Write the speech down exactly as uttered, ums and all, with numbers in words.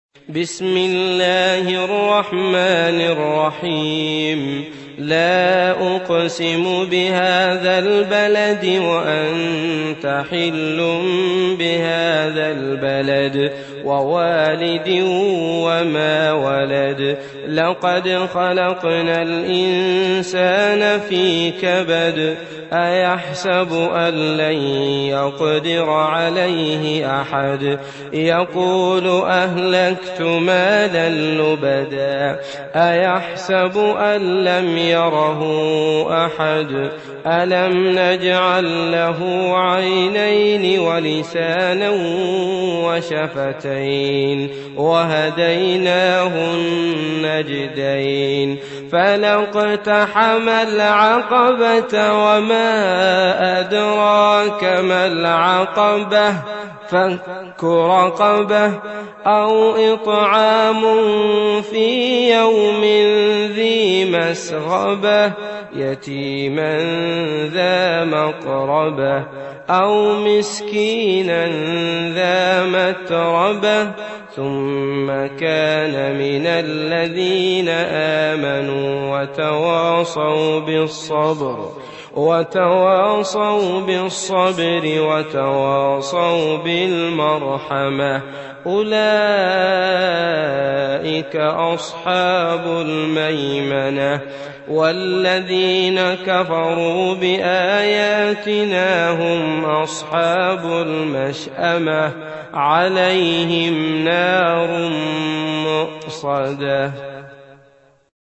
بسم الله الرحمن الرحيم. لا أقسم بهذا البلد وأنت حل بهذا البلد ووالد وما ولد. لقد خلقنا الإنسان في كبد. أيحسب أن لن يقدر عليه أحد. يقول أهلكت مالا لبدا. أيحسب أن لم يره أحد. ألم نجعل له عينين ولسانا وشفتين وهديناه النجدين. فلاقتحم العقبة وما أدراك ما العقبة. فك رقبة أو إطعام في يوم ذي مسغبة يتيما ذا مقربة أو مسكينا ذا متربة ثم كان من الذين آمنوا وتواصوا بالصبر وتواصوا بالصبر وتواصوا بالمرحمة. أولئك أصحاب الميمنة. والذين كفروا بآياتنا هم أصحاب المشأمة. عليهم نار مؤصدة.